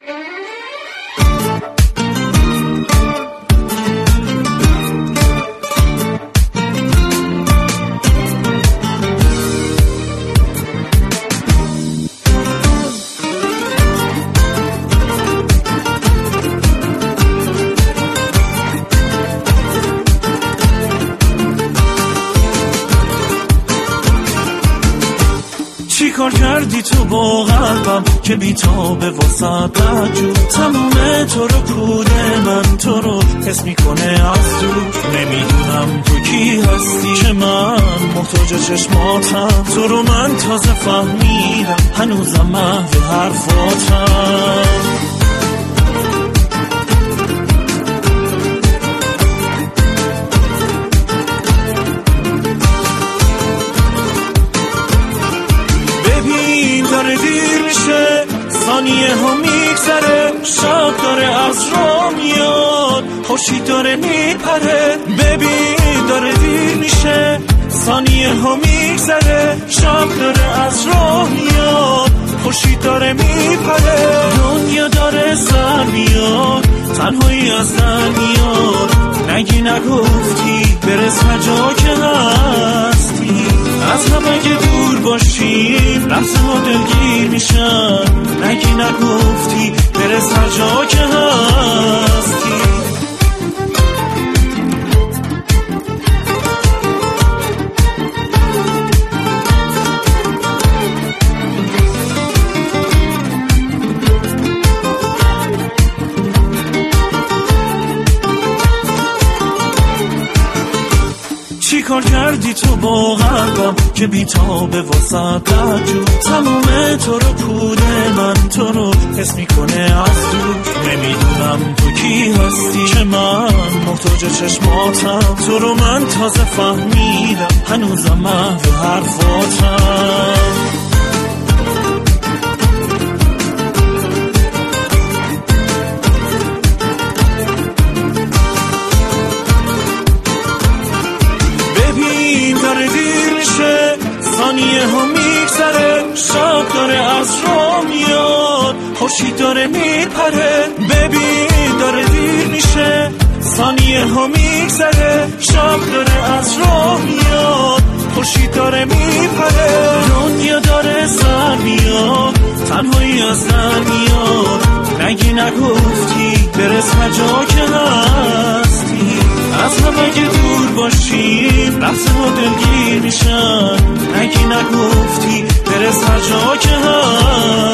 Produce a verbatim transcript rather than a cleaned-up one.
چی کار کردی تو با قلبم که بی تا به وسط جو تموم تو رو کوده من تو رو حس میکنه از دور نمیدونم تو کی هستی که من محتاج چشماتم تو رو من تازه فهمیدم هنوزم محو حرفاتم داره دیر میشه ثانیه ها میگذره شب داره از راه میاد خورشید داره میپره ببین داره دیر میشه ثانیه ها میگذره شب داره از راه میاد خورشید داره میپره دنیا داره سر میاد تنهایی از در میاد نگی نگفتی برس هر جا که هستی از همه که دور باشیم لحظه ها دلگیر میشن نگی نگفتی برس هر جا که هستی چی کار کردی تو با قلبم که بی تا به وسط جو تموم تو رو کوده من تو رو حس میکنه از دور نمیدونم تو کی هستی که من محتاج چشماتم تو رو من تازه فهمیدم هنوزم محو حرفاتم داره دیر میشه ثانیه ها میگذره شب داره از راه میاد خورشید داره میپره ببین داره دیر میشه ثانیه ها میگذره شب داره از راه میاد خورشید داره میپره دنیا داره سر میاد تنهایی از در میاد نگی نگفتی برس هر جا که هستی از همه که دور باشیم لحظه ها دلگیر میشن نگی نگفتی برس هر جا که هست